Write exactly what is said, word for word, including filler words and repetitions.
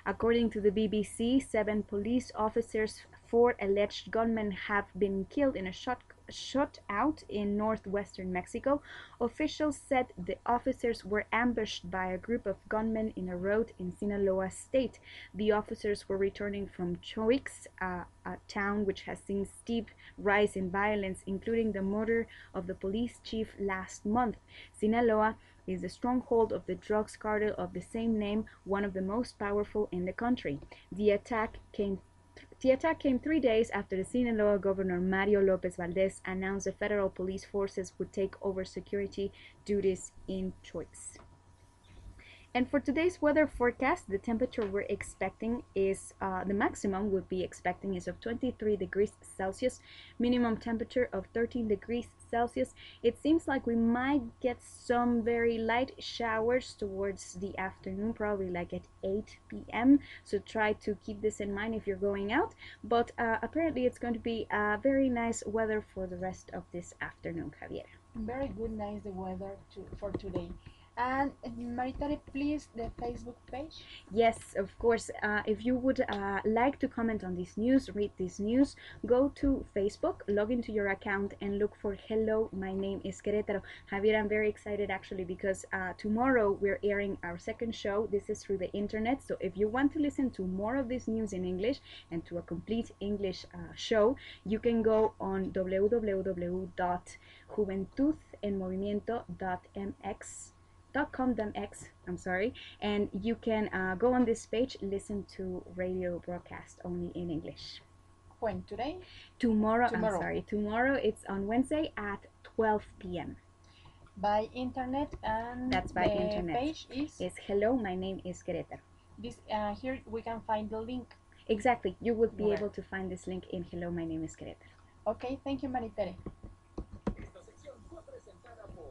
According to the B B C, seven police officers, four alleged gunmen have been killed in a shot shootout in northwestern Mexico. Officials said the officers were ambushed by a group of gunmen in a road in Sinaloa state. The officers were returning from Choix, uh, a town which has seen steep rise in violence, including the murder of the police chief last month. Sinaloa is the stronghold of the drugs cartel of the same name, one of the most powerful in the country. The attack came the attack came three days after the Sinaloa governor Mario Lopez Valdez announced the federal police forces would take over security duties in Choix. And for today's weather forecast, the temperature we're expecting is uh, the maximum we'll be expecting is of twenty-three degrees Celsius, minimum temperature of thirteen degrees Celsius. It seems like we might get some very light showers towards the afternoon, probably like at eight p m So try to keep this in mind if you're going out. But uh, apparently it's going to be a very nice weather for the rest of this afternoon, Javier. Very good, nice the weather to, for today. And Maritare, please, the Facebook page. Yes, of course. Uh, if you would uh, like to comment on this news, read this news, go to Facebook, log into your account, and look for Hello, my name is Querétaro. Javier, I'm very excited actually because uh, tomorrow we're airing our second show. This is through the internet. So if you want to listen to more of this news in English and to a complete English uh, show, you can go on w w w dot juventud en movimiento dot m x. .com.mx, I'm sorry, and you can uh, go on this page, listen to radio broadcast only in English. When today? Tomorrow, tomorrow. I'm sorry, tomorrow it's on Wednesday at twelve p m By internet, and that's by the internet. Page is is Hello, my name is Querétaro. This uh, here we can find the link. Exactly, you would be Where? able to find this link in Hello, my name is Querétaro. Okay, thank you, Maritere.